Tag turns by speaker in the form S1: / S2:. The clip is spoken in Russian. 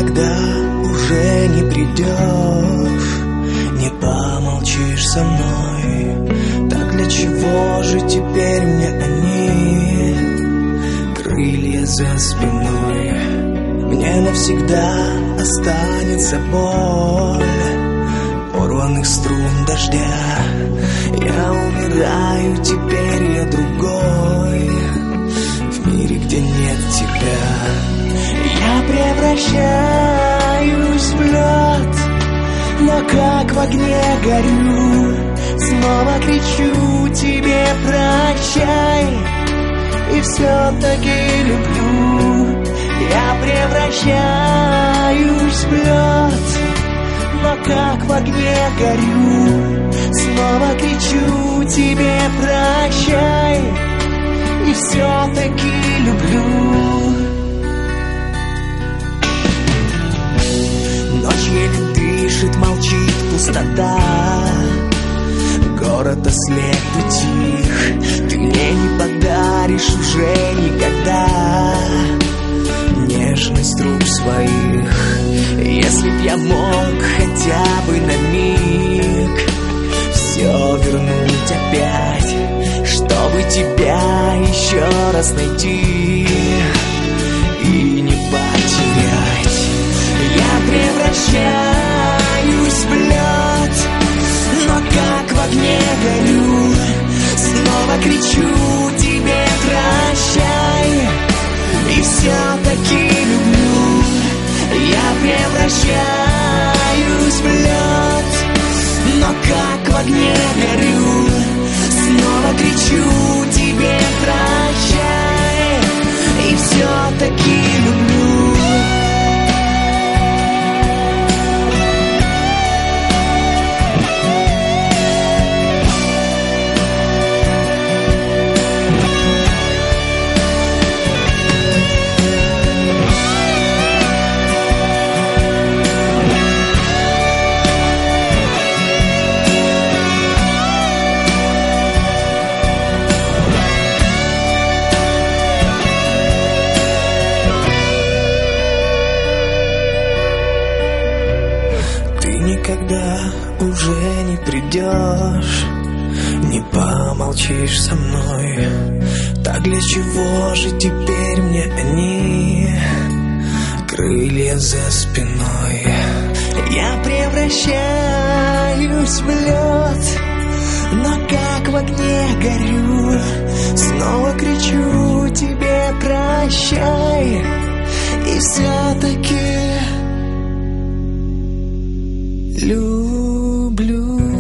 S1: никогда уже не придешь, не помолчишь со мной. Так для чего же теперь мне они, крылья за спиной? Мне навсегда останется боль порванных струн дождя. Я умираю, теперь я другой в мире, где нет тебя. Я превращаюсь в лед, но как в огне горю. Снова кричу тебе прощай, и все-таки люблю. Я превращаюсь в лед, но как в огне горю. Снова кричу тебе прощай, и все-таки люблю. Ночь еле дышит, молчит пустота. Город ослеп и тих. Ты мне не подаришь уже никогда нежность рук своих. Если б я мог хотя бы на миг все вернуть опять, чтобы тебя еще раз найти и не потерять. Я превращаюсь в лед, но как в огне горю. Снова кричу тебе прощай, и все-таки люблю. Я превращаюсь в лед, но как в огне горю. Снова кричу тебе прощай, и все-таки люблю. Никогда уже не придешь, не помолчишь со мной. Так для чего же теперь мне они, крылья за спиной? Я превращаюсь в лед, но как в огне горю. Снова кричу тебе прощай, и все-таки люблю.